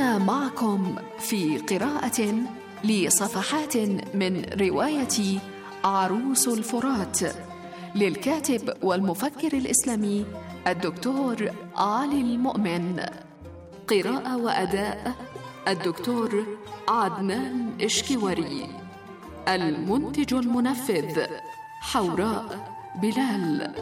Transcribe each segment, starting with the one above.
أنا معكم في قراءة لصفحات من رواية عروس الفرات للكاتب والمفكر الإسلامي الدكتور علي المؤمن. قراءة وأداء الدكتور عدنان إشكواري. المنتج المنفذ حوراء بلال.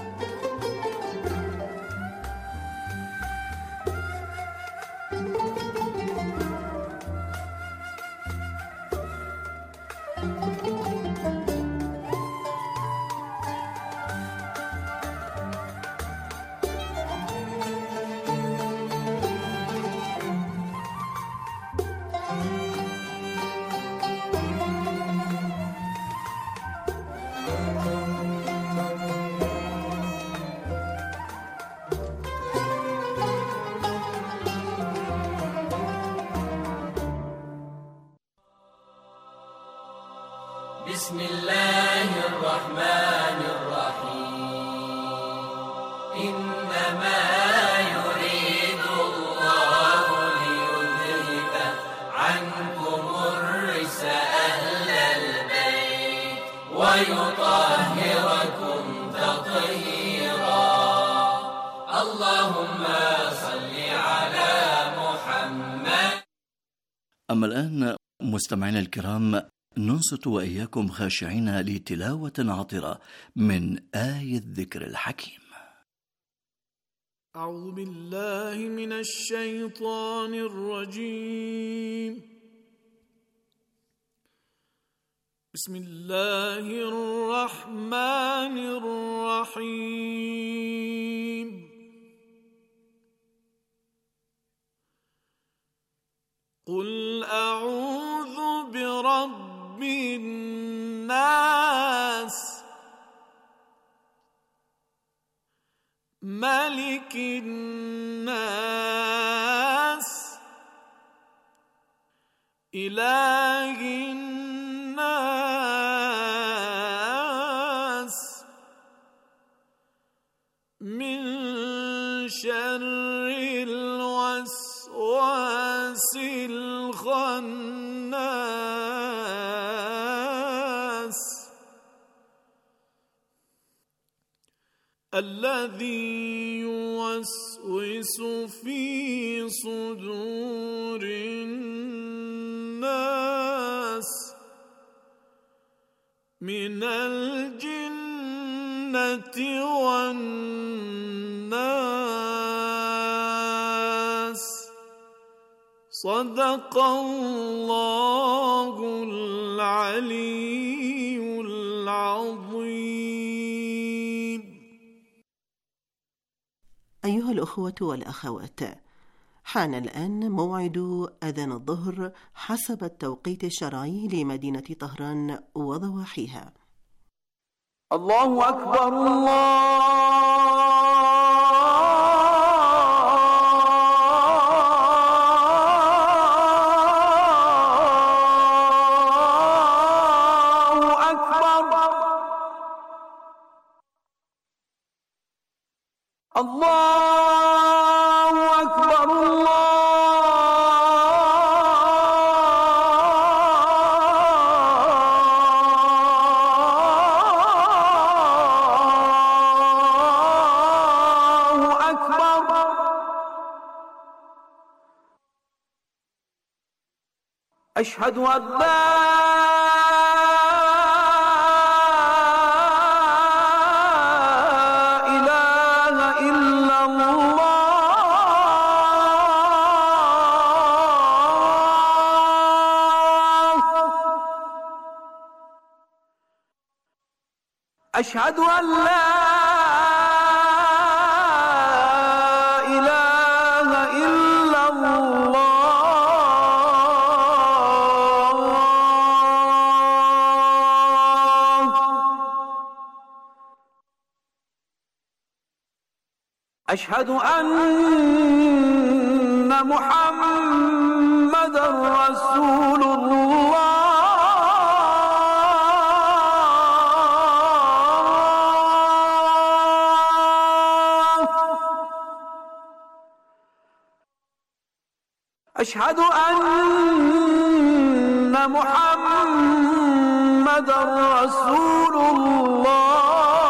بسم الله الرحمن الرحيم. إنما يريد الله ليذهب عنكم الرجس أهل البيت ويطهركم تطهيرا. اللهم صل على محمد. أما الآن مستمعينا الكرام، ننصت وإياكم خاشعين لتلاوة عطرة من آية الذكر الحكيم. أعوذ بالله من الشيطان الرجيم. بسم الله الرحمن الرحيم. قل أعوذ برب الناس ملك الناس إله الناس من شر الوسواس الخناس الذي يوسوس في صدور الناس من الجنة والناس. صدق الله العلي العظيم. أيها الأخوة والأخوات، حان الآن موعد أذان الظهر حسب التوقيت الشرعي لمدينة طهران وضواحيها. الله أكبر الله الله أكبر الله أكبر. أشهد أن لا أشهد أن لا إله إلا الله. أشهد أن محمدًا رسول الله. أشهد أن محمد رسول الله.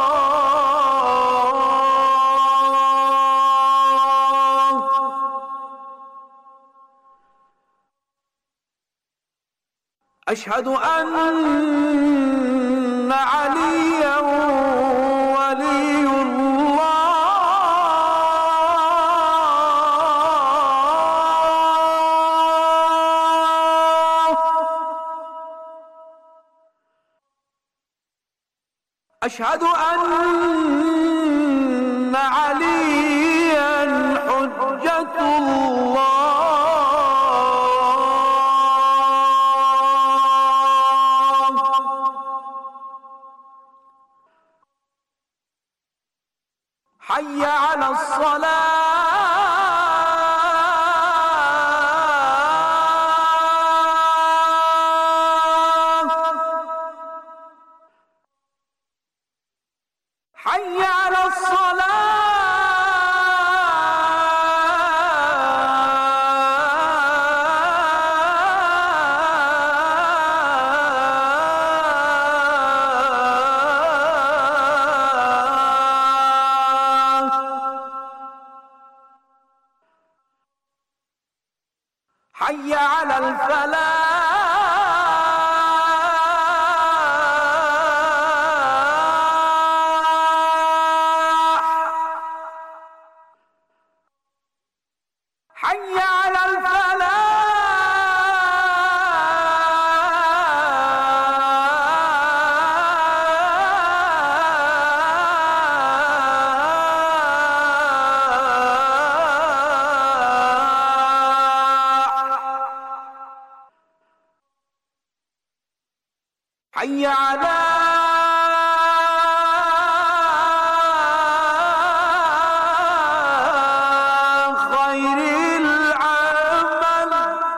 أشهد أن عليا ولي الله. أشهد أن عليا حجة الله. حي على الصلاة. حي على الصلاة. حي على الفلاح. حي على الفلاح. حي على خير العمل.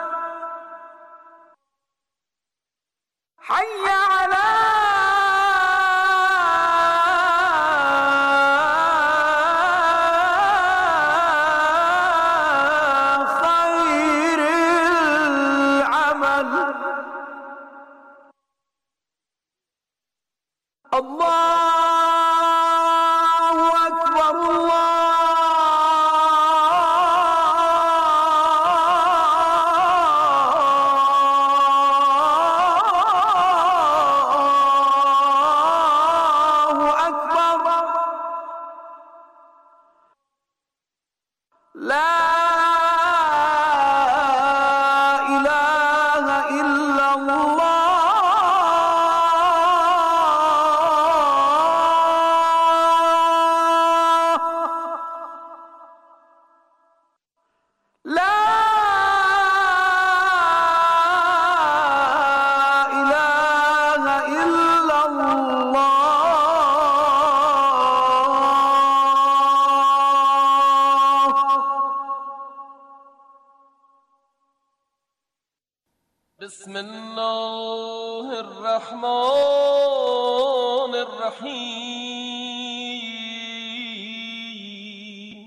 حي على خير العمل. الله أكبر. الله أكبر. لا إله إلا الله. لا إله إلا الله. بسم الله الرحمن الرحيم.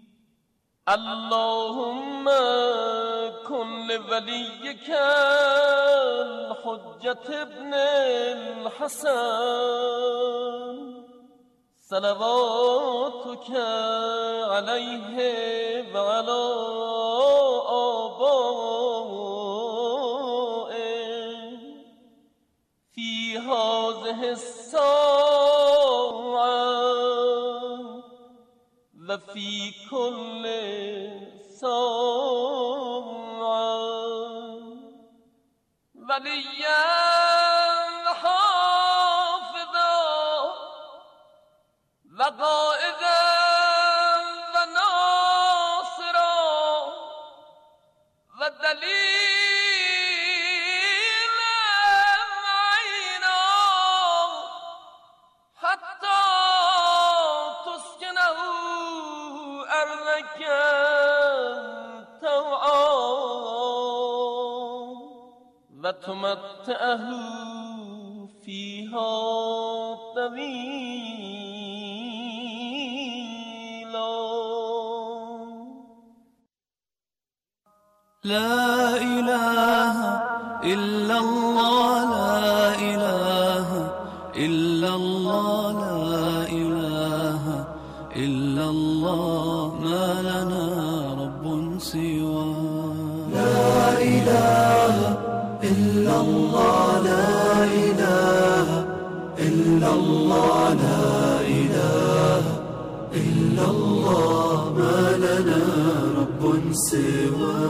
اللهم كن لوليك الحجة ابن الحسن صلواتك عليه وعلى آبائه في هذه الساعة وفي كل ساعة وليا حافظا وقائدا وناصرا ودليلا عينا حتى تسكنه أرضك طوعا وتمتعه فيها طويلا. لا إله إلا الله لا إله إلا الله لا إله إلا الله ما لنا رب سوى لا إله إلا الله لا إله إلا الله لا إله إلا الله ما لنا رب سوى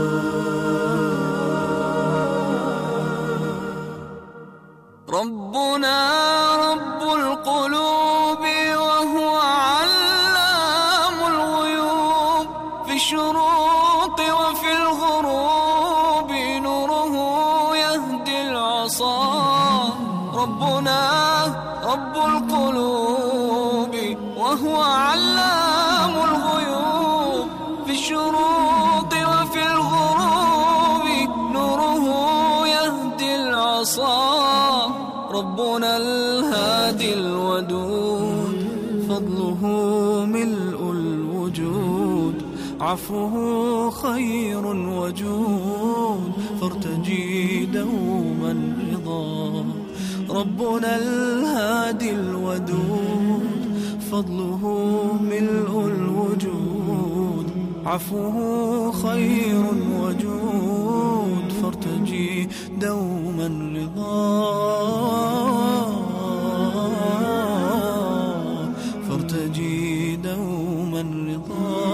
ربنا رب القلوب وهو علام الغيوب في الشروق وفي الغروب نوره يهدي العصا ربنا رب القلوب وهو علام الغيوب في الشروق وفي الغروب نوره يهدي العصا ربنا الهادي الودود فضله ملء الوجود عفوه خير وجود فارتجي دوما رضا ربنا الهادي الودود فضله ملء الوجود عفوه خير وجود فارتجي دوما رضا فارتجي دوما رضا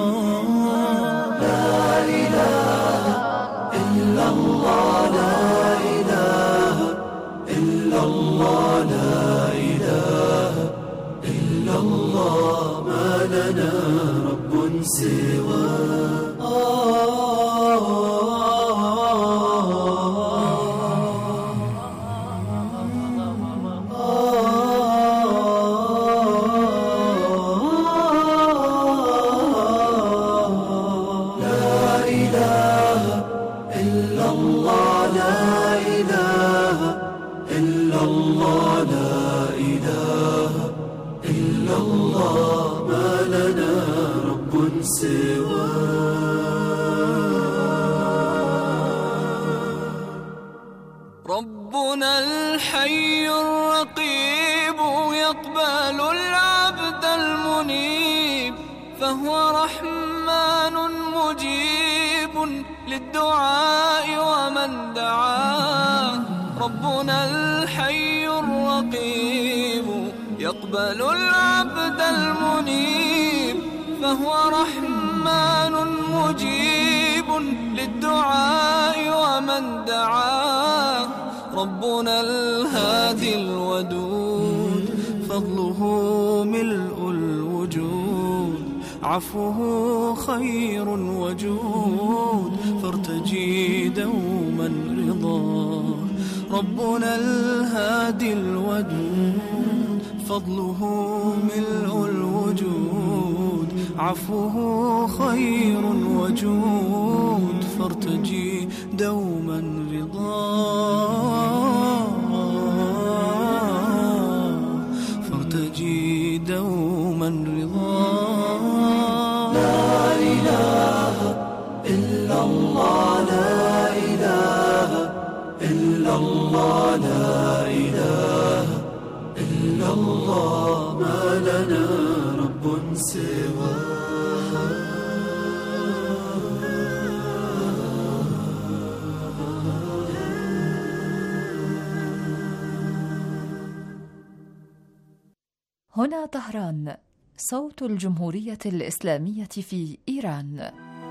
لا إله إلا الله لا إله إلا الله لا إله إلا الله ما لنا رب سوى ربنا الحي الرقيب يقبل العبد المنيب فهو رحمن مجيب للدعاء ومن دعاه ربنا الحي الرقيب يقبل العبد المنيب فهو رحمن مجيب للدعاء ومن دعاه ربنا الهادي الودود فضله ملء الوجود عفوه خير وجود فارتجي دوما رضا ربنا الهادي الودود فضله ملء الوجود عفوه خير وجود فارتجي دوما رضا فارتجي دوما رضا لا إله إلا الله لا إله إلا الله لا إله إلا الله ما لنا رب سوى هنا طهران، صوت الجمهورية الإسلامية في إيران.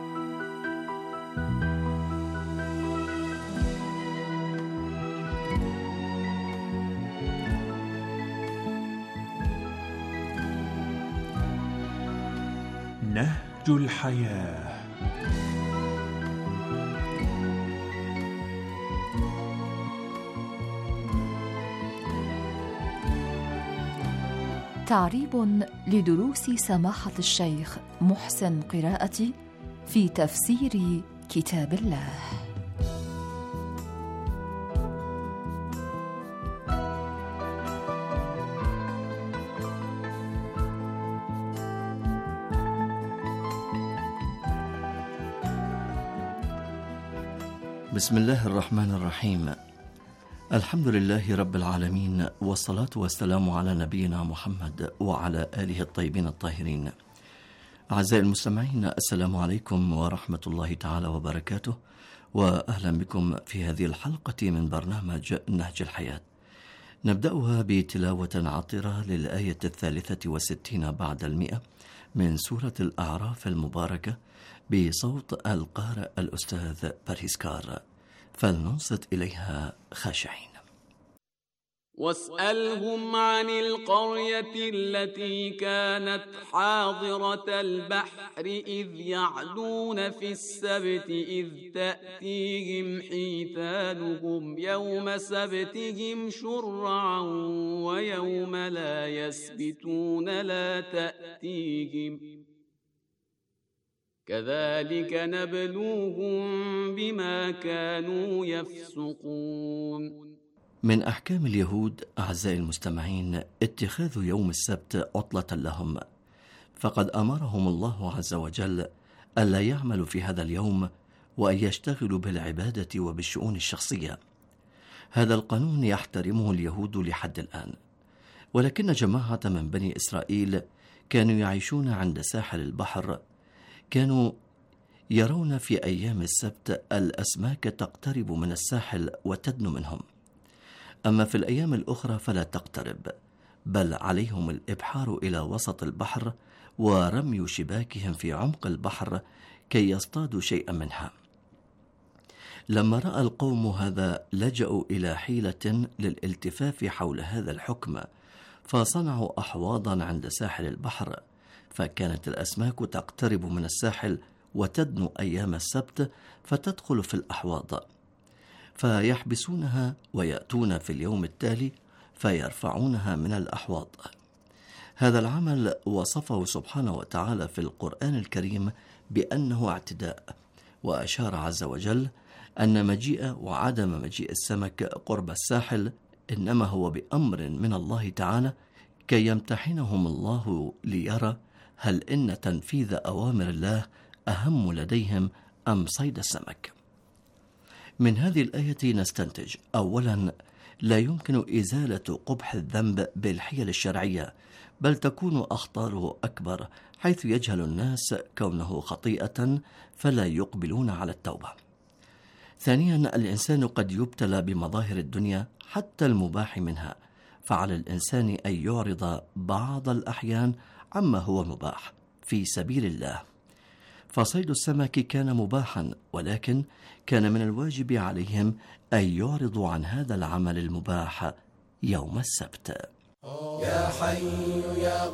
نهج الحياة. تعريب لدروس سماحة الشيخ محسن قراءتي في تفسير كتاب الله. بسم الله الرحمن الرحيم. الحمد لله رب العالمين، والصلاة والسلام على نبينا محمد وعلى آله الطيبين الطاهرين. أعزائي المستمعين، السلام عليكم ورحمة الله تعالى وبركاته، وأهلا بكم في هذه الحلقة من برنامج نهج الحياة. نبدأها بتلاوة عطرة للآية 63 بعد 100 من سورة الأعراف المباركة بصوت القارئ الأستاذ باريسكار، فلننصت إليها خاشعين. واسألهم عن القرية التي كانت حاضرة البحر إذ يعدون في السبت إذ تأتيهم حيتانهم يوم سبتهم شرعا ويوم لا يسبتون لا تأتيهم كذلك نبلوهم بما كانوا يفسقون. من أحكام اليهود أعزائي المستمعين اتخاذ يوم السبت عطلة لهم، فقد أمرهم الله عز وجل ألا يعملوا في هذا اليوم وأن يشتغلوا بالعبادة وبالشؤون الشخصية. هذا القانون يحترمه اليهود لحد الآن، ولكن جماعة من بني إسرائيل كانوا يعيشون عند ساحل البحر، كانوا يرون في أيام السبت الأسماك تقترب من الساحل وتدنو منهم، أما في الأيام الأخرى فلا تقترب، بل عليهم الإبحار إلى وسط البحر ورمي شباكهم في عمق البحر كي يصطادوا شيئا منها. لما رأى القوم هذا لجأوا إلى حيلة للالتفاف حول هذا الحكم، فصنعوا أحواضا عند ساحل البحر، فكانت الأسماك تقترب من الساحل وتدنو أيام السبت فتدخل في الأحواض، فيحبسونها ويأتون في اليوم التالي فيرفعونها من الأحواض. هذا العمل وصفه سبحانه وتعالى في القرآن الكريم بأنه اعتداء، وأشار عز وجل أن مجيء وعدم مجيء السمك قرب الساحل إنما هو بأمر من الله تعالى كي يمتحنهم الله ليرى هل إن تنفيذ أوامر الله أهم لديهم أم صيد السمك. من هذه الآية نستنتج: أولا، لا يمكن إزالة قبح الذنب بالحيل الشرعية، بل تكون أخطاره أكبر حيث يجهل الناس كونه خطيئة فلا يقبلون على التوبة. ثانيا، الإنسان قد يبتلى بمظاهر الدنيا حتى المباح منها، فعلى الإنسان أن يعرض بعض الأحيان عما هو مباح في سبيل الله. فصيد السمك كان مباحا، ولكن كان من الواجب عليهم أن يعرضوا عن هذا العمل المباح يوم السبت. يا حي يا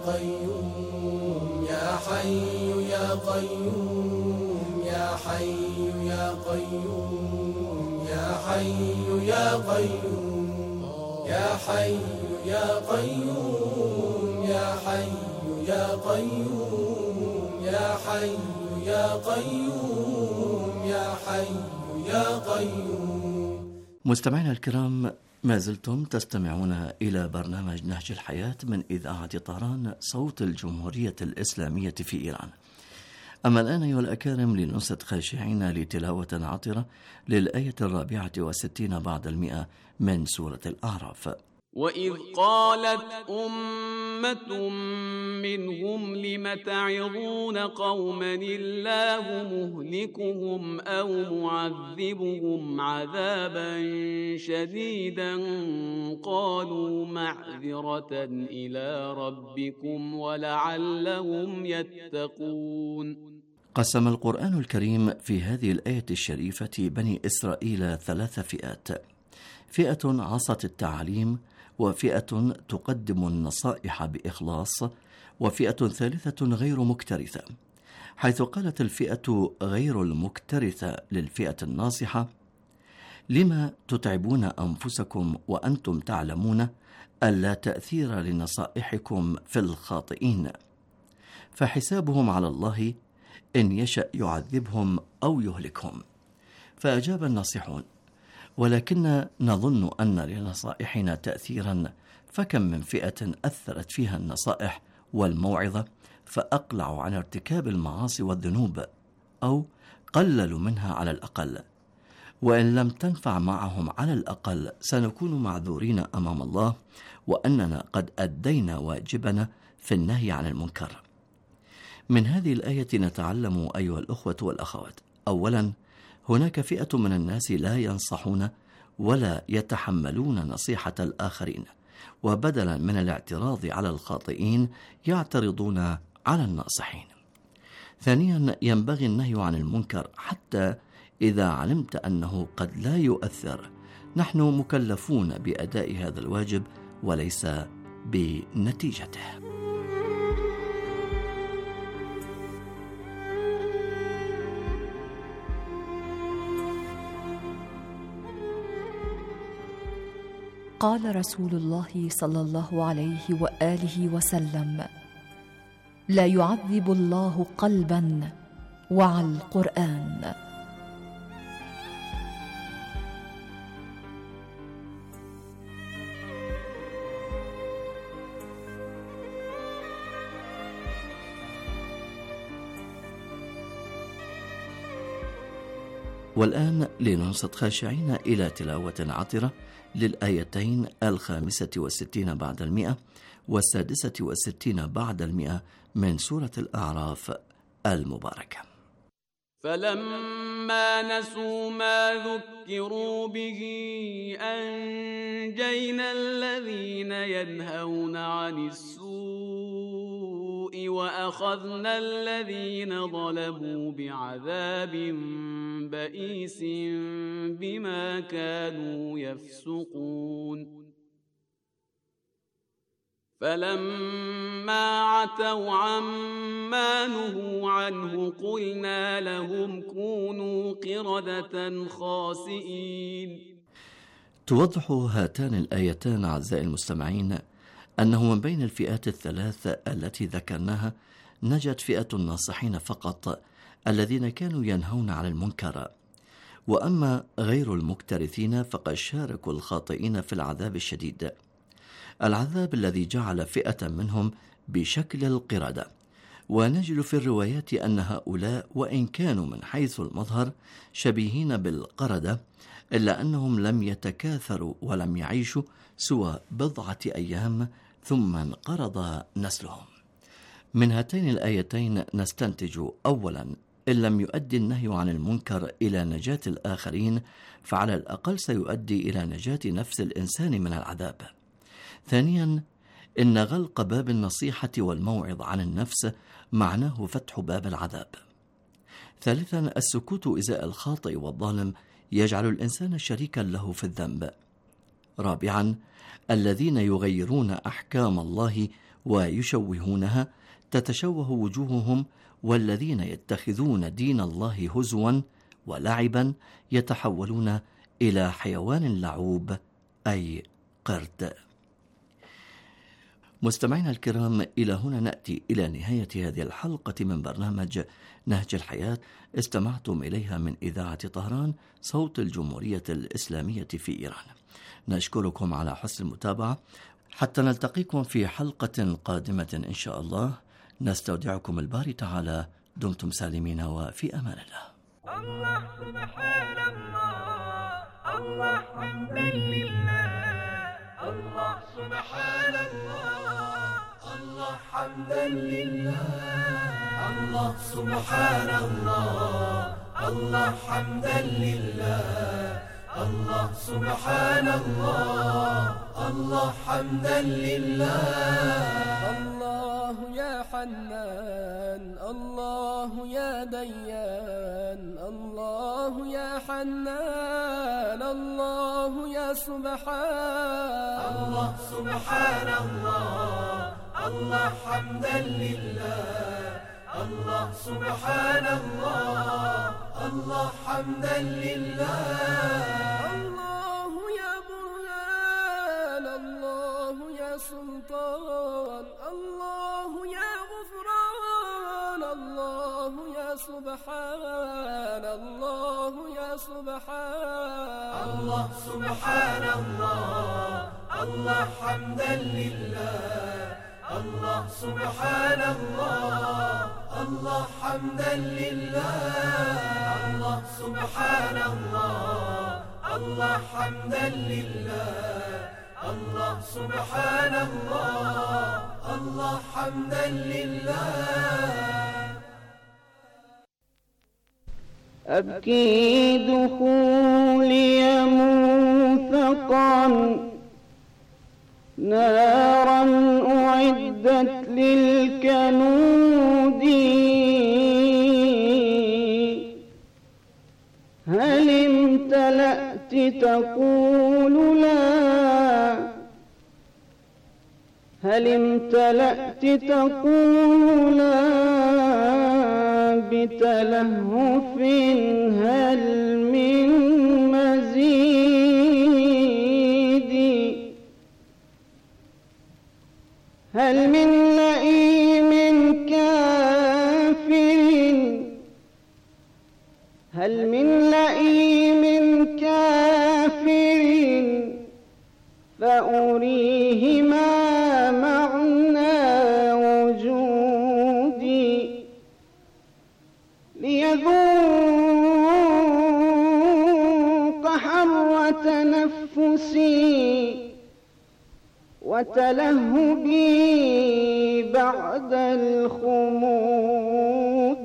قيوم يا حي يا قيوم يا حي يا قيوم يا حي يا قيوم يا حي يا قيوم يا حي يا قيوم يا حي يا قيوم يا حي يا قيوم. مستمعينا الكرام، ما زلتم تستمعون إلى برنامج نهج الحياة من إذاعة طهران، صوت الجمهورية الإسلامية في إيران. أما الآن أيها الأكارم لننصت خاشعين لتلاوة عطرة للآية 64 بعد 100 من سورة الأعراف. وإذ قالت أمة منهم لم تعظون قوما الله مهلكهم أو معذبهم عذابا شديدا قالوا معذرة إلى ربكم ولعلهم يتقون. قسم القرآن الكريم في هذه الآية الشريفة بني إسرائيل 3 فئات: فئة عصت التعاليم، وفئة تقدم النصائح بإخلاص، وفئة ثالثة غير مكترثة. حيث قالت الفئة غير المكترثة للفئة الناصحة: لما تتعبون أنفسكم وأنتم تعلمون ألا تأثير لنصائحكم في الخاطئين، فحسابهم على الله إن يشأ يعذبهم أو يهلكهم. فأجاب الناصحون: ولكن نظن أن لنصائحنا تأثيرا، فكم من فئة أثرت فيها النصائح والموعظة فأقلعوا عن ارتكاب المعاصي والذنوب، أو قللوا منها على الأقل. وإن لم تنفع معهم على الأقل سنكون معذورين أمام الله، وأننا قد أدينا واجبنا في النهي عن المنكر. من هذه الآية نتعلم أيها الأخوة والأخوات: أولا، هناك فئة من الناس لا ينصحون ولا يتحملون نصيحة الآخرين، وبدلا من الاعتراض على الخاطئين يعترضون على الناصحين. ثانيا، ينبغي النهي عن المنكر حتى إذا علمت أنه قد لا يؤثر. نحن مكلفون بأداء هذا الواجب وليس بنتيجته. قال رسول الله صلى الله عليه وآله وسلم: لا يعذب الله قلبا وعى القرآن. والآن لننصت خاشعين إلى تلاوة عطرة للآيتين 65 بعد 100 و66 بعد 100 من سورة الأعراف المباركة. فلما نسوا ما ذكروا به أنجينا الذين ينهون عن السوء وأخذنا الذين ظلموا بعذاب بئيس بما كانوا يفسقون. فلما عتوا عما نهوا عنه قلنا لهم كونوا قردة خاسئين. توضح هاتان الآيتان أعزائي المستمعين أنه من بين الفئات الثلاث التي ذكرناها نجت فئة الناصحين فقط الذين كانوا ينهون عن المنكر، وأما غير المكترثين فقد شاركوا الخاطئين في العذاب الشديد، العذاب الذي جعل فئة منهم بشكل القردة. ونجد في الروايات أن هؤلاء وإن كانوا من حيث المظهر شبيهين بالقردة إلا أنهم لم يتكاثروا ولم يعيشوا سوى بضعة أيام ثم انقرض نسلهم. من هاتين الآيتين نستنتج: أولا، إن لم يؤدي النهي عن المنكر إلى نجاة الآخرين فعلى الأقل سيؤدي إلى نجاة نفس الإنسان من العذاب. ثانيا، إن غلق باب النصيحة والموعظ عن النفس معناه فتح باب العذاب. ثالثا، السكوت إزاء الخاطئ والظالم يجعل الإنسان شريكا له في الذنب. رابعا، الذين يغيرون أحكام الله ويشوهونها تتشوه وجوههم، والذين يتخذون دين الله هزوا ولعبا يتحولون إلى حيوان لعوب أي قرد. مستمعينا الكرام، إلى هنا نأتي إلى نهاية هذه الحلقة من برنامج نهج الحياة، استمعتم إليها من إذاعة طهران صوت الجمهورية الإسلامية في إيران. نشكركم على حسن المتابعة، حتى نلتقيكم في حلقة قادمة إن شاء الله. نستودعكم الباري تعالى، دمتم سالمين وفي أمان الله. الله سبحان الله، الله حمدا لله، الله سبحان الله، الله حمدا لله، الله سبحان الله، الله حمدا لله، الله سبحان الله، الله حمدا لله. الله يا حنان، الله يا ديان، الله يا حنان، الله يا سبحان، الله سبحان الله، الله حمدا لله، الله سبحان الله، الله حمدا لله. الله يا برهان، الله يا سلطان، الله يا غفران، الله يا سبحان، الله يا سبحان، الله سبحان الله، الله حمدا لله، الله سبحان الله، الله حمدا لله. الله سبحان الله. الله حمدا لله. الله سبحان الله. الله حمدا لله. أبكي دخولي موثقا نارا أعدت للكنود. هل امتلأت تقول لا، هل امتلأت تقول لا بتلهف، هل من مزيد، هل من لئيم كافر، هل من لئيم كافر فأريه ما معنى وجودي، ليذوق حر تنفسي وتلهبي بعد الخمود.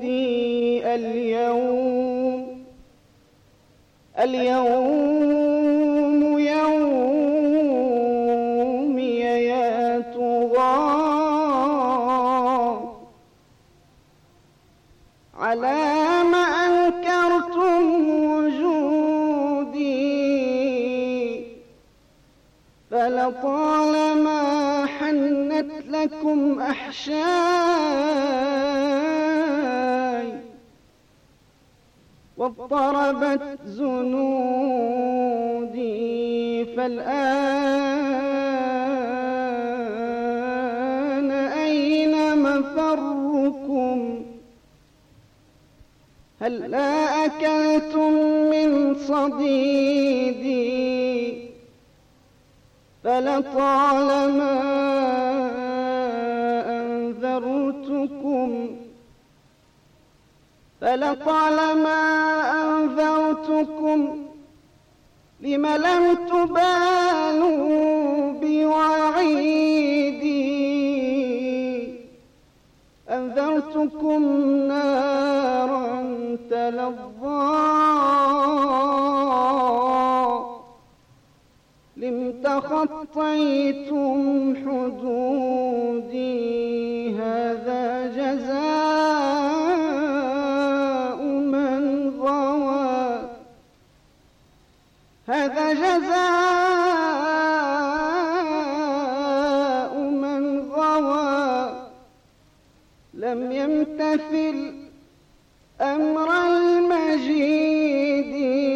اليوم يومي يا طغاة، على ما أنكرتم وجودي، فلطالما حنت لكم أحشاي واضطربت زنودي، فالآن أين مفركم؟ هل لا أكلتم من صديدي؟ فلطالما أنذرتكم، فلطالما أنذرتكم، لم لم تبالوا بوعيدي؟ أنذرتكم نارا تلظى، لم تخطيتم حدودي. هذا جزاء من غوى، هذا جزاء من غوى، لم يمتثل أمر المجيد.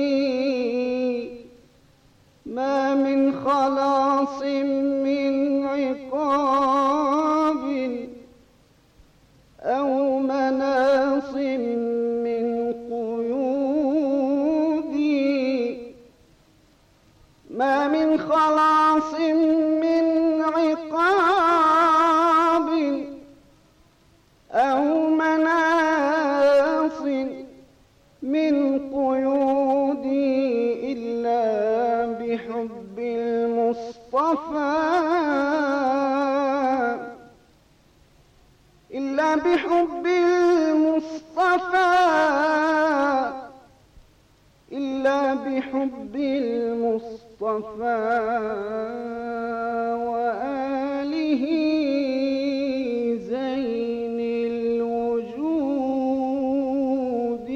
ما من خلاص من عقاب أو مناص من قيود، ما من خلاص من عقاب أو مناص من قيود، إلا بحب المصطفى، إلا بحب المصطفى، إلا بحب المصطفى وآله زين الوجود.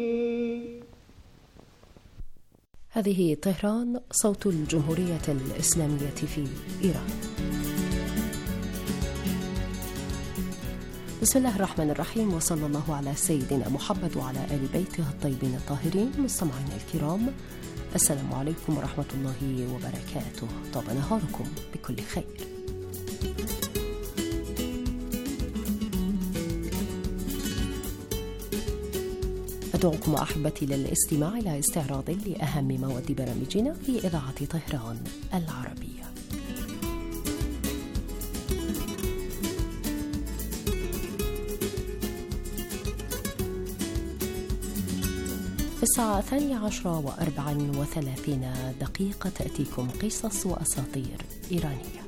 هذه طهران، صوت الجمهورية الإسلامية في إيران. بسم الله الرحمن الرحيم، وصلى الله على سيدنا محمد وعلى آل بيته الطيبين الطاهرين. مستمعينا الكرام، السلام عليكم ورحمة الله وبركاته. طاب نهاركم بكل خير. أدعوكم أحبتي للاستماع إلى استعراض لأهم مواد برامجنا في إذاعة طهران العربية. في الساعة 12:34 تأتيكم قصص وأساطير إيرانية.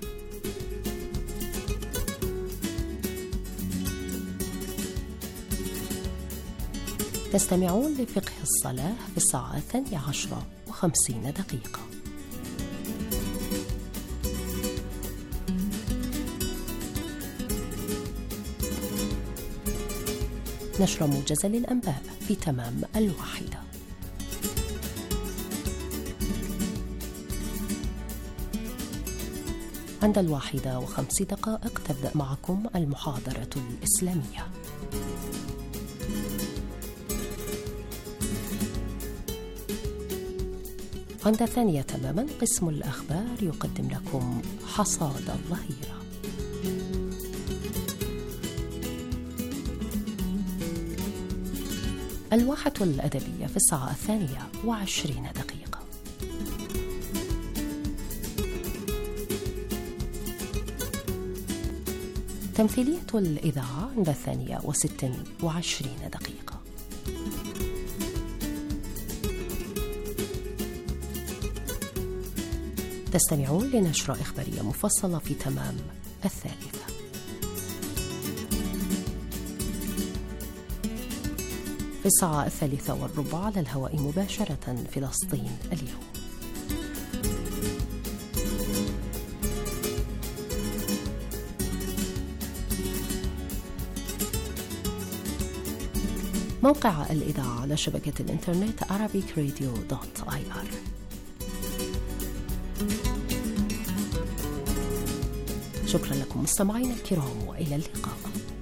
تستمعون لفقه الصلاة في الساعة 12:50. نشر موجز للأنباء في تمام 1:00. عند 1:05 تبدأ معكم المحاضرة الإسلامية. عند 2:00 تماما قسم الأخبار يقدم لكم حصاد الظهيرة. الواحة الأدبية في الساعة 2:20. تمثيلية الإذاعة عند 2:26. تستمعون لنشرة إخبارية مفصلة في تمام 3:00. في الساعة 3:15 على الهواء مباشرة فلسطين اليوم. موقع الإذاعة على شبكة الإنترنت arabicradio.ir. شكرا لكم مستمعينا الكرام وإلى اللقاء.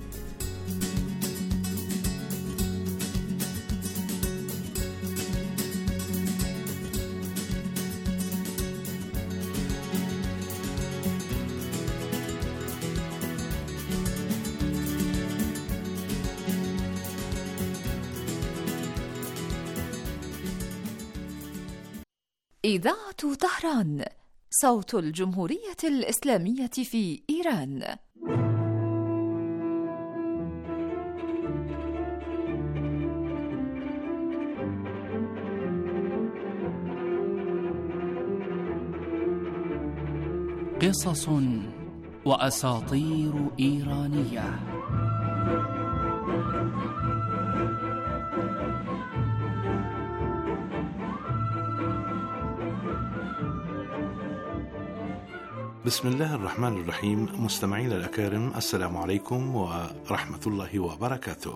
إذاعة طهران، صوت الجمهورية الإسلامية في إيران. قصص وأساطير إيرانية. بسم الله الرحمن الرحيم. مستمعينا الأكارم، السلام عليكم ورحمة الله وبركاته.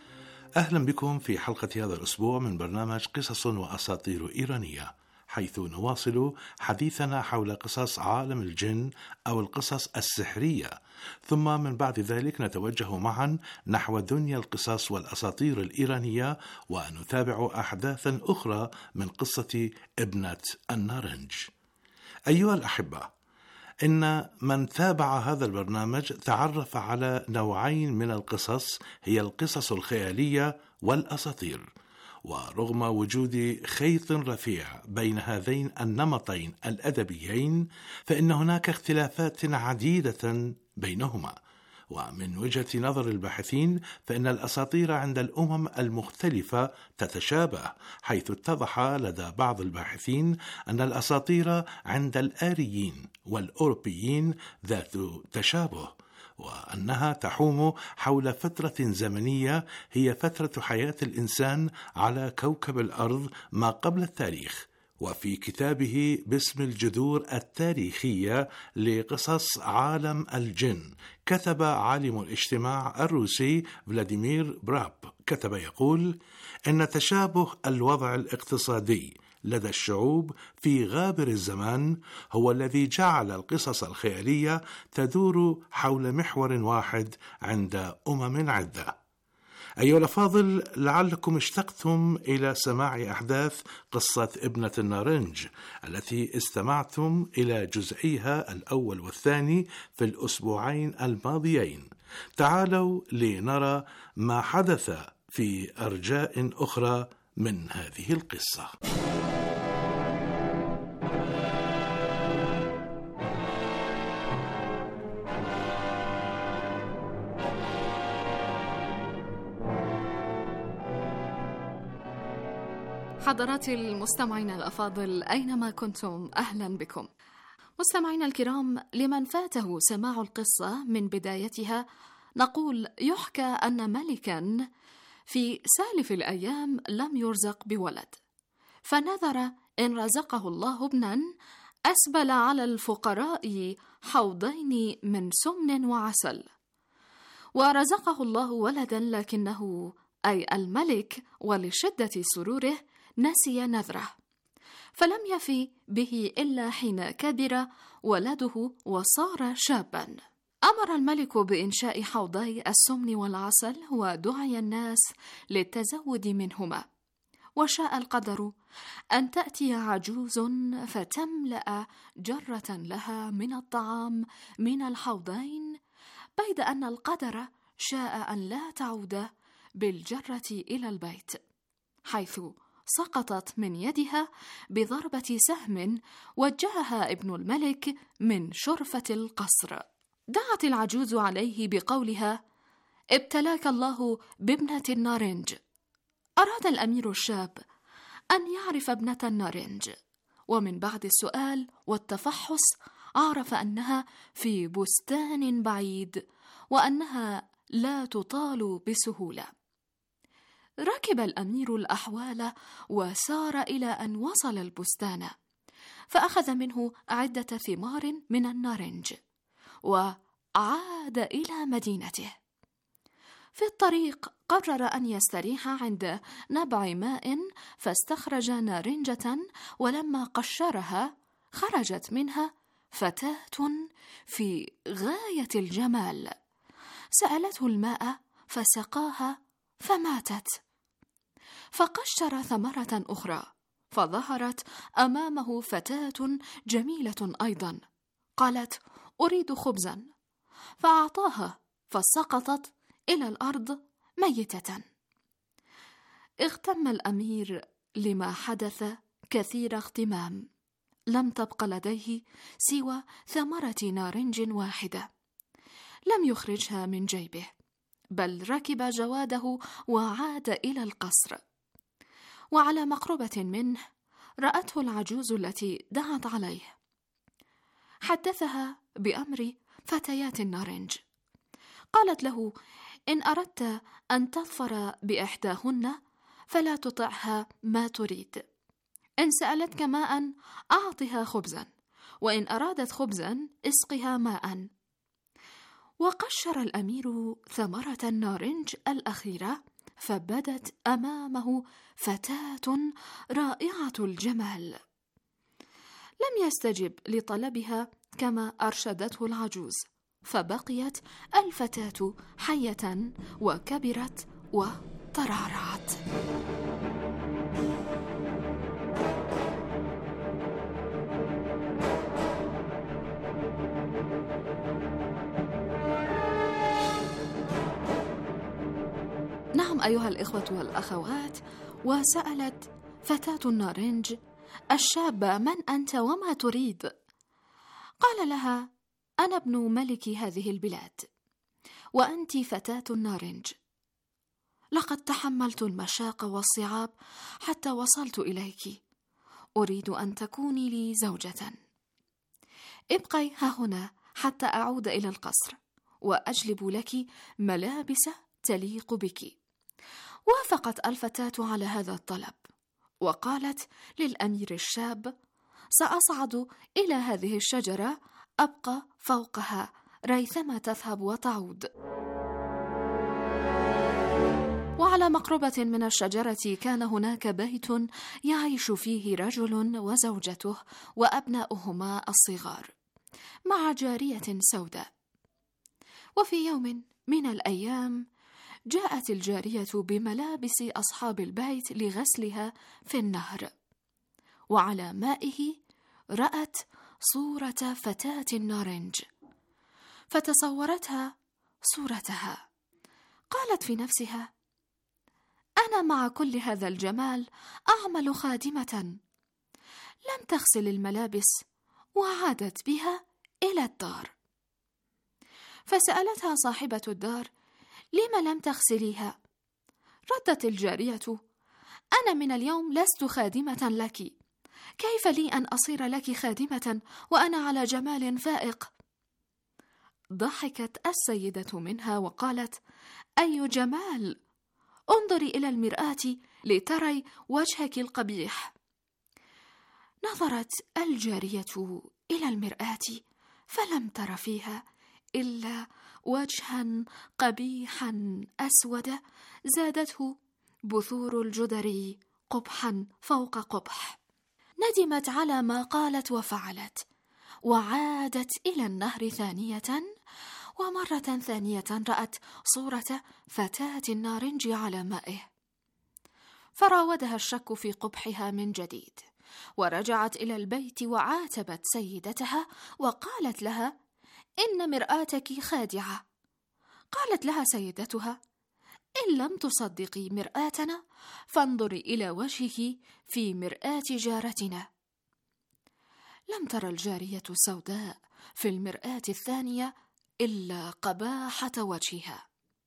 أهلا بكم في حلقة هذا الأسبوع من برنامج قصص وأساطير إيرانية، حيث نواصل حديثنا حول قصص عالم الجن أو القصص السحرية، ثم من بعد ذلك نتوجه معا نحو دنيا القصص والأساطير الإيرانية ونتابع أحداثا أخرى من قصة ابنة النارنج. أيها الأحبة، إن من تابع هذا البرنامج تعرف على نوعين من القصص، هي القصص الخيالية والأساطير. ورغم وجود خيط رفيع بين هذين النمطين الأدبيين، فإن هناك اختلافات عديدة بينهما. ومن وجهة نظر الباحثين فإن الأساطير عند الأمم المختلفة تتشابه، حيث اتضح لدى بعض الباحثين أن الأساطير عند الآريين والأوروبيين ذات تشابه، وأنها تحوم حول فترة زمنية هي فترة حياة الإنسان على كوكب الأرض ما قبل التاريخ. وفي كتابه باسم الجذور التاريخية لقصص عالم الجن، كتب عالم الاجتماع الروسي فلاديمير براب، كتب يقول: إن تشابه الوضع الاقتصادي لدى الشعوب في غابر الزمان هو الذي جعل القصص الخيالية تدور حول محور واحد عند أمم عدة. أيها الأفاضل، لعلكم اشتقتم إلى سماع أحداث قصة ابنة النارنج التي استمعتم إلى جزئيها الأول والثاني في الأسبوعين الماضيين. تعالوا لنرى ما حدث في أرجاء أخرى من هذه القصة. حضراتي المستمعين الأفاضل أينما كنتم، أهلا بكم. مستمعينا الكرام، لمن فاته سماع القصة من بدايتها نقول: يحكى أن ملكا في سالف الأيام لم يرزق بولد، فنذر إن رزقه الله ابنا أسبل على الفقراء حوضين من سمن وعسل، ورزقه الله ولدا، لكنه أي الملك ولشدة سروره نسي نذره، فلم يفي به إلا حين كبر ولده وصار شابا. أمر الملك بإنشاء حوضي السمن والعسل، ودعي الناس للتزود منهما، وشاء القدر أن تأتي عجوز فتملأ جرة لها من الطعام من الحوضين، بيد أن القدر شاء أن لا تعود بالجرة إلى البيت، حيث سقطت من يدها بضربة سهم وجهها ابن الملك من شرفة القصر. دعت العجوز عليه بقولها: ابتلاك الله بابنة النارنج. أراد الأمير الشاب أن يعرف ابنة النارنج، ومن بعد السؤال والتفحص عرف أنها في بستان بعيد، وأنها لا تطال بسهولة. ركب الأمير الأحوال وسار إلى أن وصل البستان، فأخذ منه عدة ثمار من النارنج وعاد إلى مدينته. في الطريق قرر أن يستريح عند نبع ماء، فاستخرج نارنجة، ولما قشرها خرجت منها فتاة في غاية الجمال. سألته الماء فسقاها فماتت، فقشر ثمرة أخرى فظهرت أمامه فتاة جميلة أيضا، قالت: أريد خبزا، فأعطاها فسقطت إلى الأرض ميتة. اغتم الأمير لما حدث كثير اغتمام، لم تبق لديه سوى ثمرة نارنج واحدة، لم يخرجها من جيبه، بل ركب جواده وعاد إلى القصر. وعلى مقربة منه رأته العجوز التي دعت عليه، حدثها بأمر فتيات النارنج، قالت له: إن أردت أن تظفر بإحداهن فلا تطعها ما تريد، إن سألتك ماء أعطها خبزا، وإن أرادت خبزا اسقها ماء. وقشر الأمير ثمرة النارنج الأخيرة، فبدت أمامه فتاة رائعة الجمال. لم يستجب لطلبها كما أرشدته العجوز، فبقيت الفتاة حية وكبرت وترعرعت. نعم أيها الإخوة والأخوات، وسألت فتاة النارنج الشابة: من أنت وما تريد؟ قال لها: أنا ابن ملك هذه البلاد، وأنت فتاة النارنج. لقد تحملت المشاق والصعاب حتى وصلت إليك، أريد أن تكوني لي زوجة. ابقي هنا حتى أعود إلى القصر، وأجلب لك ملابس تليق بك. وافقت الفتاة على هذا الطلب، وقالت للأمير الشاب: سأصعد إلى هذه الشجرة، أبقى فوقها ريثما تذهب وتعود. وعلى مقربة من الشجرة كان هناك بيت يعيش فيه رجل وزوجته وأبناؤهما الصغار مع جارية سوداء. وفي يوم من الأيام جاءت الجارية بملابس أصحاب البيت لغسلها في النهر، وعلى مائه رأت صورة فتاة النارنج، فتصورتها صورتها. قالت في نفسها: أنا مع كل هذا الجمال أعمل خادمة. لم تغسل الملابس وعادت بها إلى الدار، فسألتها صاحبة الدار: لم لم تغسليها؟ ردت الجارية: أنا من اليوم لست خادمة لك. كيف لي أن أصير لك خادمة وأنا على جمال فائق؟ ضحكت السيدة منها وقالت: أي جمال! انظري إلى المرآة لتري وجهك القبيح. نظرت الجارية إلى المرآة فلم تر فيها إلا وجها قبيحا أسود زادته بثور الجدري قبحا فوق قبح. ندمت على ما قالت وفعلت، وعادت إلى النهر ثانية، ومرة ثانية رأت صورة فتاة نارنج على مائه، فراودها الشك في قبحها من جديد، ورجعت إلى البيت وعاتبت سيدتها وقالت لها: إن مرآتك خادعة. قالت لها سيدتها: إن لم تصدقي مرآتنا فانظري إلى وجهك في مرآة جارتنا. لم ترى الجارية السوداء في المرآة الثانية إلا قباحة وجهها،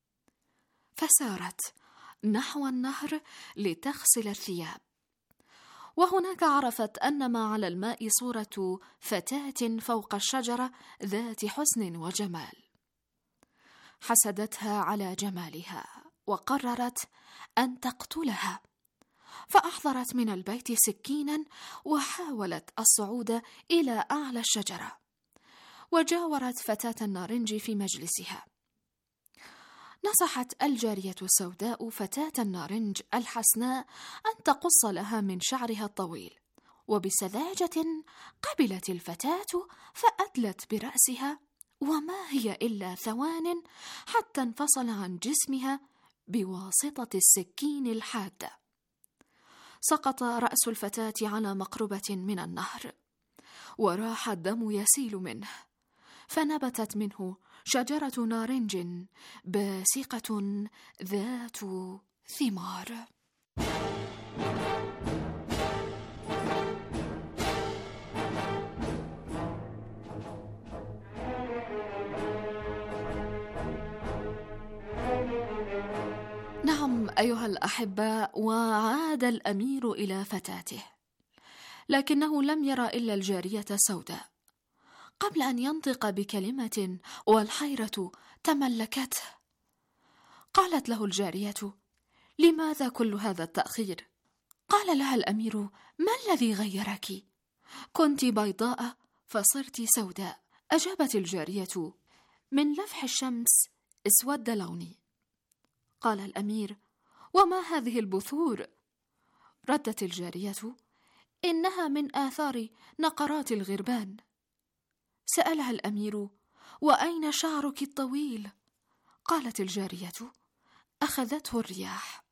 فسارت نحو النهر لتغسل الثياب، وهناك عرفت أن ما على الماء صورة فتاة فوق الشجرة ذات حسن وجمال. حسدتها على جمالها وقررت أن تقتلها، فأحضرت من البيت سكينا وحاولت الصعود إلى أعلى الشجرة، وجاورت فتاة النارنج في مجلسها. نصحت الجارية السوداء فتاة النارنج الحسناء أن تقص لها من شعرها الطويل، وبسذاجة قبلت الفتاة فأدلت برأسها، وما هي إلا ثوان حتى انفصل عن جسمها بواسطة السكين الحادة. سقط رأس الفتاة على مقربة من النهر، وراح الدم يسيل منه، فنبتت منه شجرة نارنج باسقة ذات ثمار. نعم أيها الأحباء، وعاد الأمير إلى فتاته، لكنه لم يرى إلا الجارية السوداء. قبل أن ينطق بكلمة والحيرة تملكته، قالت له الجارية: لماذا كل هذا التأخير؟ قال لها الأمير: ما الذي غيرك؟ كنت بيضاء فصرت سوداء. أجابت الجارية: من لفح الشمس اسود لوني. قال الأمير: وما هذه البثور؟ ردت الجارية: إنها من آثار نقرات الغربان. سألها الأمير: وأين شعرك الطويل؟ قالت الجارية: أخذته الرياح.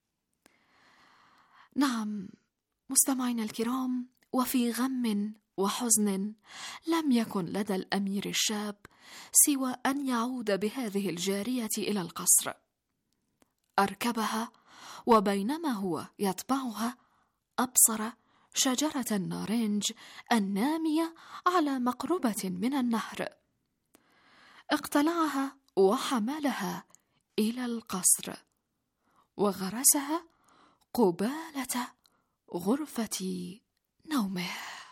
نعم مستمعينا الكرام، وفي غم وحزن لم يكن لدى الأمير الشاب سوى أن يعود بهذه الجارية إلى القصر. أركبها، وبينما هو يتبعها أبصر شجرة النارنج النامية على مقربة من النهر. اقتلعها وحملها إلى القصر، وغرسها قبالة غرفة نومه.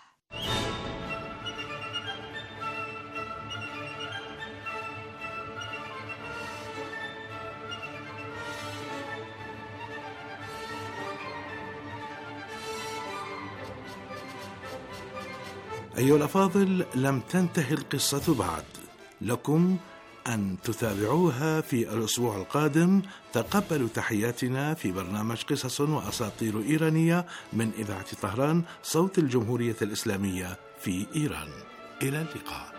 أيها الأفاضل، لم تنتهي القصة بعد، لكم أن تتابعوها في الأسبوع القادم. تقبلوا تحياتنا في برنامج قصص وأساطير إيرانية من إذاعة طهران، صوت الجمهورية الإسلامية في إيران. إلى اللقاء.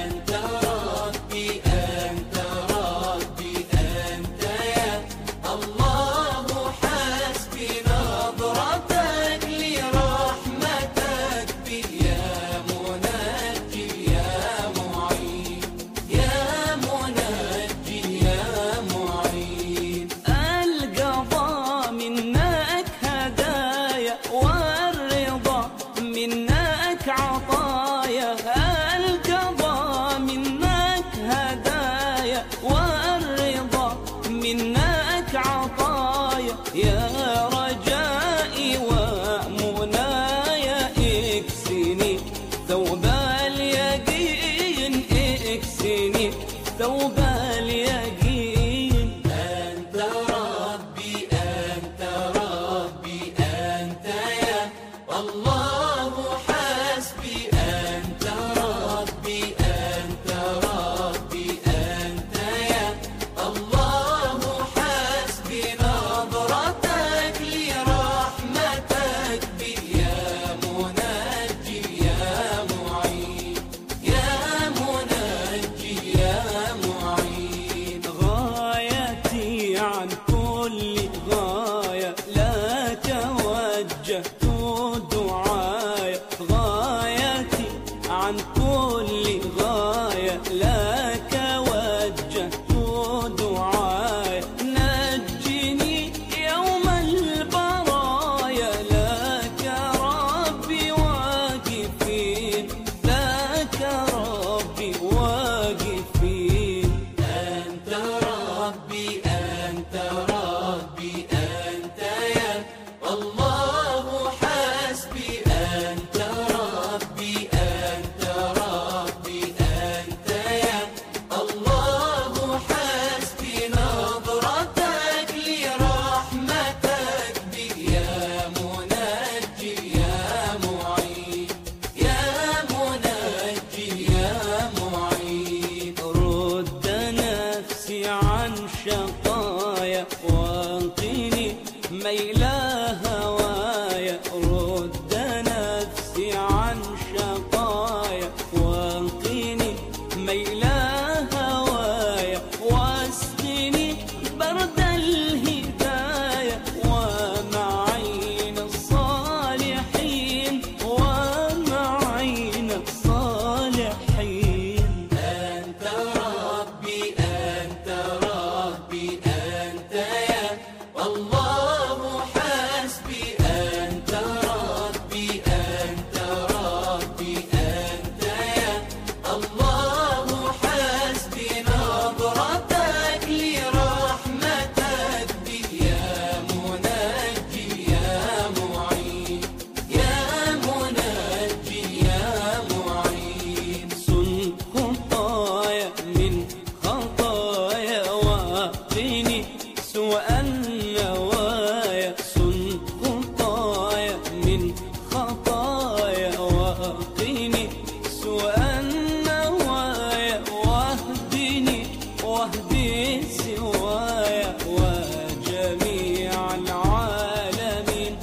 الله منك عطايا، القضاء منك هدايا، والرضا منك عطايا، يا رجائي ومناي اكسني ثوب اليقين، اكسني ثوب اليقين. أنت ربي أنت ربي أنت يا الله حسبي، أنت ربي أنت ربي أنت يا الله حسبي، نظرتك لرحمتك بي يا منجي يا معين، يا منجي يا معين. غايتي عن كل غاية لك وجهت دعايا، غايتي عن كل غاية لك وجهت دعايا، نجني يوم البرايا، لك ربي واقفين، لك ربي واقفين. أنت ربي أنت ربي أنت يا الله حسبي، أنت ربي أنت ربي أنت يا الله حسبي، نظرتك لرحمتك بي يا منجي يا معين، يا منجي يا معين. رد نفسي عن شقايا، وانقني ميل هوايا، رد نفسي عن شقايا، وانقني ميل هوايا، واسقني برد الهدايا، ومعين الصالحين، ومعين الصالحين. أنت ربي أنت ربي أنت يا الله حسبي، أنت ربي أنت ربي أنت يا الله حسبي، نظرتك لرحمتك بي يا منجي يا معين، يا منجي يا معين. سن خطايا من خطايا، وقني سوء النوايا، سن خطايا من خطايا، وقني سوء النوايا، واهدني واهدي سوايا، وجميع العالمين،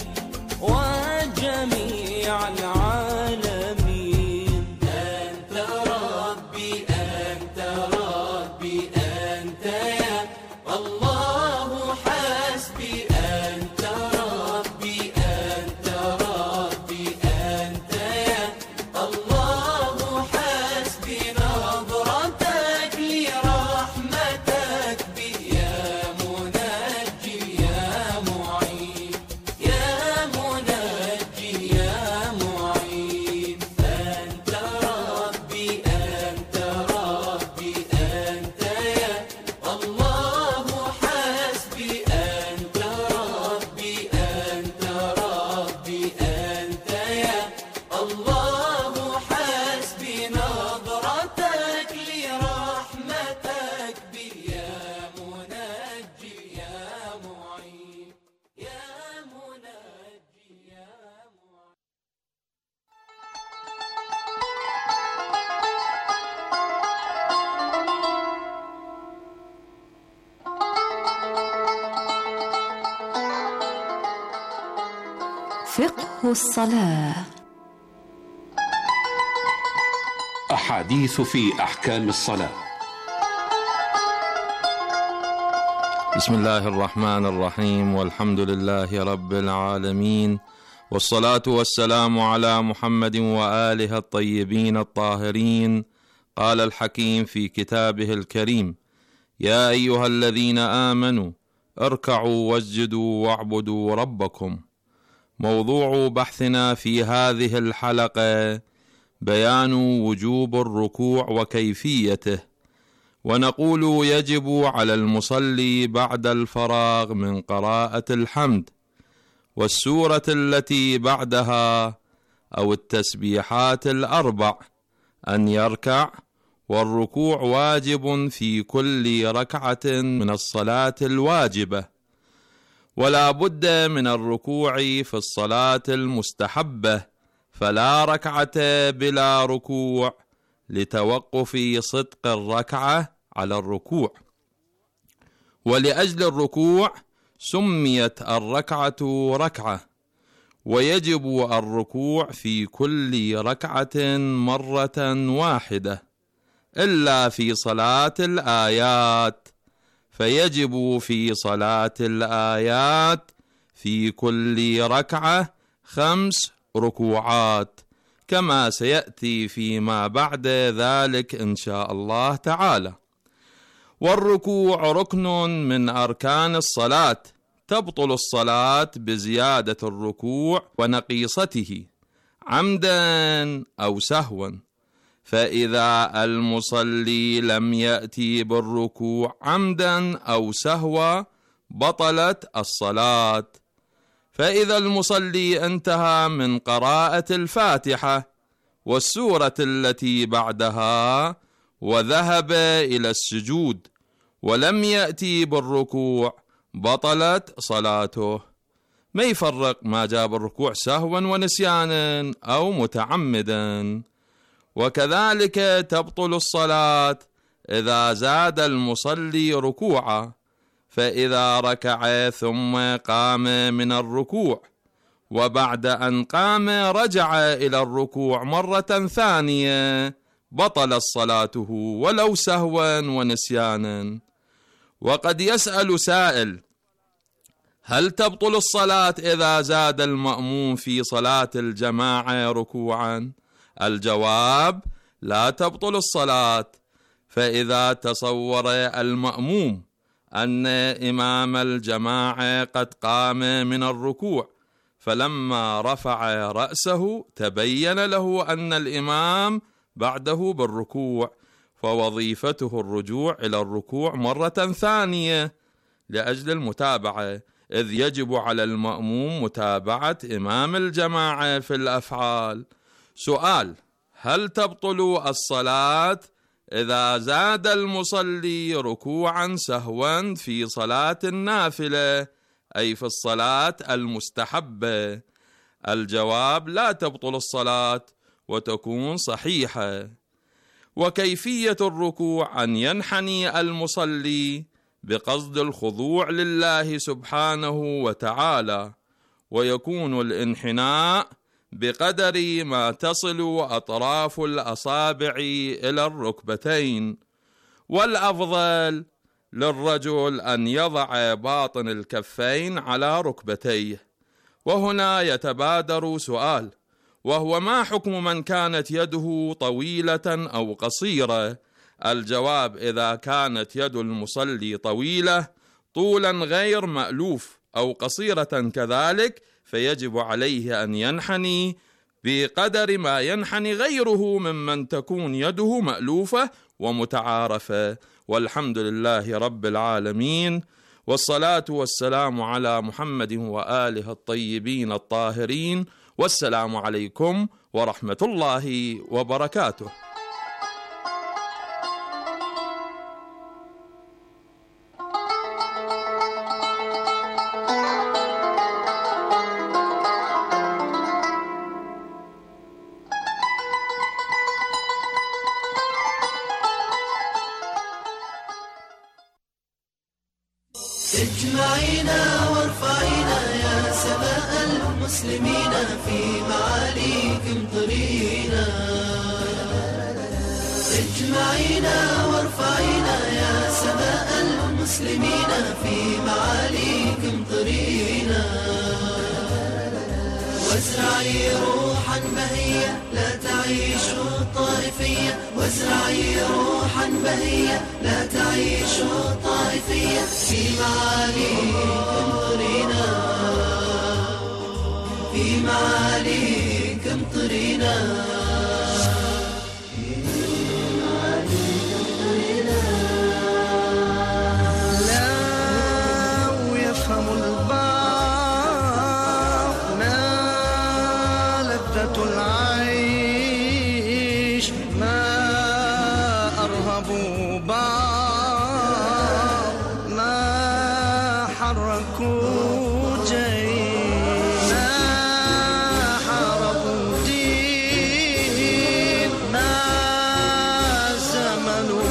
وجميع العالمين. أنت ربي أنت ربي أنت يا الله حسبي، أنت ربي أنت ربي أنت يا الله حسبي، نظرتك لرحمتك بي يا منجي يا معين، يا منجي يا معين. أنت ربي أنت ربي أنت يا الله حسبي، أنت ربي أنت ربي أنت يا الله حسبي، نظرتك لرحمتك بي يا منجي يا معين، يا منجي يا معين. فقه الصلاة. أحاديث في أحكام الصلاة. بسم الله الرحمن الرحيم، والحمد لله رب العالمين، والصلاة والسلام على محمد وآله الطيبين الطاهرين. قال الحكيم في كتابه الكريم: يا أيها الذين آمنوا اركعوا واسجدوا واعبدوا ربكم. موضوع بحثنا في هذه الحلقة بيان وجوب الركوع وكيفيته، ونقول يجب على المصلي بعد الفراغ من قراءة الحمد والسورة التي بعدها أو التسبيحات الأربع أن يركع، والركوع واجب في كل ركعة من الصلاة الواجبة، ولا بد من الركوع في الصلاة المستحبة، فلا ركعة بلا ركوع لتوقف صدق الركعة على الركوع. ولأجل الركوع سميت الركعة ركعة، ويجب الركوع في كل ركعة مرة واحدة إلا في صلاة الآيات، فيجب في صلاة الآيات في كل ركعة 5 ركوعات، كما سيأتي فيما بعد ذلك إن شاء الله تعالى. والركوع ركن من أركان الصلاة، تبطل الصلاة بزيادة الركوع ونقيصته عمدا أو سهوا، فإذا المصلي لم يأتي بالركوع عمدا أو سهوا بطلت الصلاة. فإذا المصلي انتهى من قراءة الفاتحة والسورة التي بعدها وذهب إلى السجود ولم يأتي بالركوع بطلت صلاته. ما يفرق ما جاب الركوع سهوا ونسيانا أو متعمدا. وكذلك تبطل الصلاة إذا زاد المصلي ركوعا، فإذا ركع ثم قام من الركوع وبعد أن قام رجع إلى الركوع مرة ثانية بطلت صلاته ولو سهوا ونسيانا. وقد يسأل سائل: هل تبطل الصلاة إذا زاد المأموم في صلاة الجماعة ركوعا؟ الجواب: لا تبطل الصلاة. فإذا تصور المأموم أن إمام الجماعة قد قام من الركوع، فلما رفع رأسه تبين له أن الإمام بعده بالركوع، فوظيفته الرجوع إلى الركوع مرة ثانية لأجل المتابعة، إذ يجب على المأموم متابعة إمام الجماعة في الأفعال. سؤال: هل تبطل الصلاة إذا زاد المصلي ركوعا سهوا في صلاة النافلة، أي في الصلاة المستحبة؟ الجواب: لا تبطل الصلاة وتكون صحيحة. وكيفية الركوع أن ينحني المصلي بقصد الخضوع لله سبحانه وتعالى، ويكون الانحناء بقدر ما تصل أطراف الأصابع إلى الركبتين، والأفضل للرجل أن يضع باطن الكفين على ركبتيه. وهنا يتبادر سؤال، وهو: ما حكم من كانت يده طويلة أو قصيرة؟ الجواب: إذا كانت يد المصلي طويلة طولا غير مألوف أو قصيرة كذلك، فيجب عليه أن ينحني بقدر ما ينحني غيره ممن تكون يده مألوفة ومتعارفة. والحمد لله رب العالمين، والصلاة والسلام على محمد وآله الطيبين الطاهرين، والسلام عليكم ورحمة الله وبركاته. اجمعينا وارفعينا يا سماء المسلمين، في معاليكم طرينا. اجمعينا وارفعينا يا سماء المسلمين، في معاليكم طرينا. وازرعي روحا بهية لا تعيش الطائفية، وازرعي روحا بهية لا تعيش الطائفية، في معاليكم طرينا، في معاليكم طرينا. شافوا بار ما حركوا جيش، ما حاربوا دين، ما زمنوا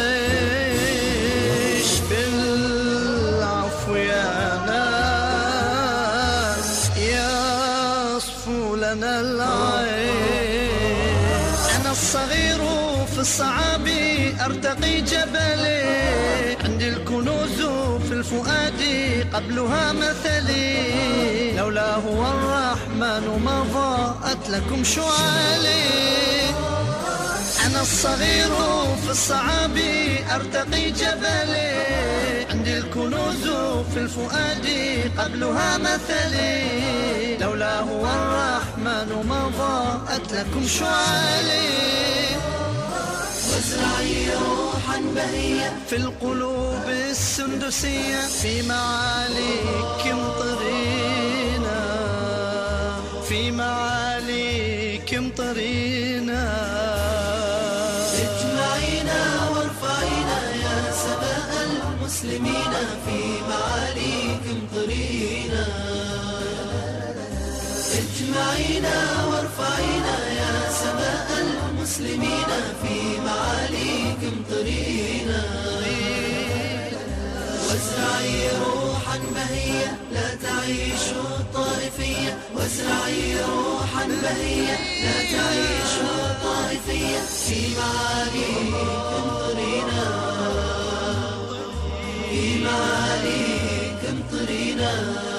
طيش. بالعفو يا ناس يصفو لنا العين. أنا الصغير في الصعاب أرتقي جبلي، عندي الكنوز في الفؤاد قبلها مثلي. لولا هو الرحمن ما ضاءت لكم شعالي. أنا الصغير في الصعاب أرتقي جبلي، عندي الكنوز في الفؤاد قبلها مثلي. لولا هو الرحمن ما ضاءت لكم شعالي. وازرعي روحا بهية في القلوب السندسية، في معاليك امطرينا، في معاليك امطرينا. اجمعينا وارفعينا يا سماء المسلمين، في معاليك امطرينا. اجمعينا وارفعينا يا سماء المسلمين، في معاليك امطرينا. وازرعي روحا بهية لا تعيش الطائفية، وازرعي روحا بهية لا تعيش الطائفية، في معاليك امطرينا، في معاليك امطرينا.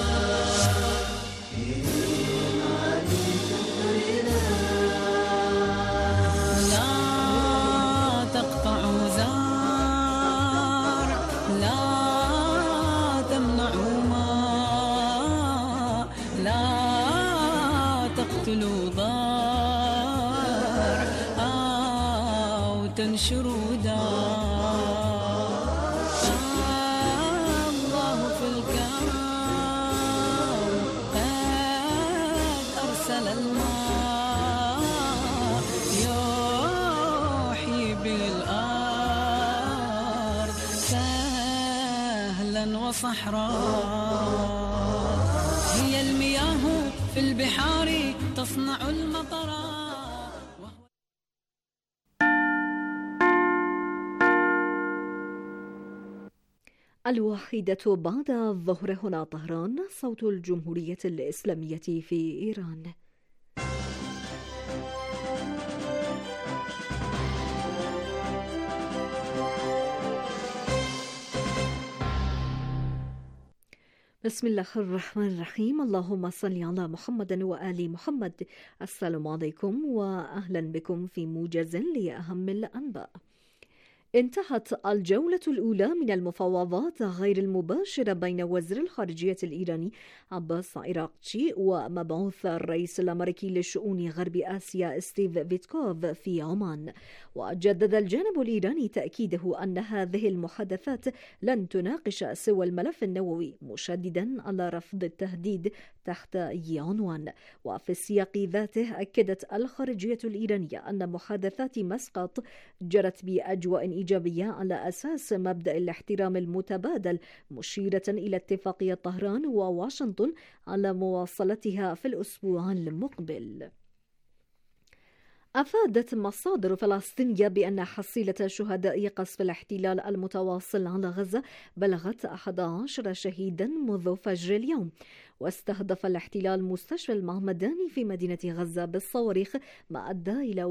تنشروا دار الله في الكون، قد أرسل الماء يحيي بالأرض سهلا وصحراء. هي المياه في البحار تصنع المطر. الواحدة بعد الظهر، هنا طهران، صوت الجمهورية الإسلامية في إيران. بسم الله الرحمن الرحيم. اللهم صل على محمد وآل محمد. السلام عليكم وأهلا بكم في موجز لأهم الأنباء. انتهت الجولة الأولى من المفاوضات غير المباشرة بين وزير الخارجية الإيراني عباس عراقچي ومبعوث الرئيس الأمريكي لشؤون غرب آسيا ستيف فيتكوف في عمان. وجدد الجانب الإيراني تأكيده أن هذه المحادثات لن تناقش سوى الملف النووي، مشددا على رفض التهديد تحت أي عنوان. وفي السياق ذاته أكدت الخارجية الإيرانية أن محادثات مسقط جرت بأجواء إيجابية على أساس مبدأ الاحترام المتبادل، مشيرة إلى اتفاقية طهران وواشنطن على مواصلتها في الأسبوع المقبل. أفادت مصادر فلسطينية بأن حصيلة شهداء قصف الاحتلال المتواصل على غزة بلغت 11 شهيدا منذ فجر اليوم. واستهدف الاحتلال مستشفى المعمداني في مدينة غزة بالصواريخ، ما أدى إلى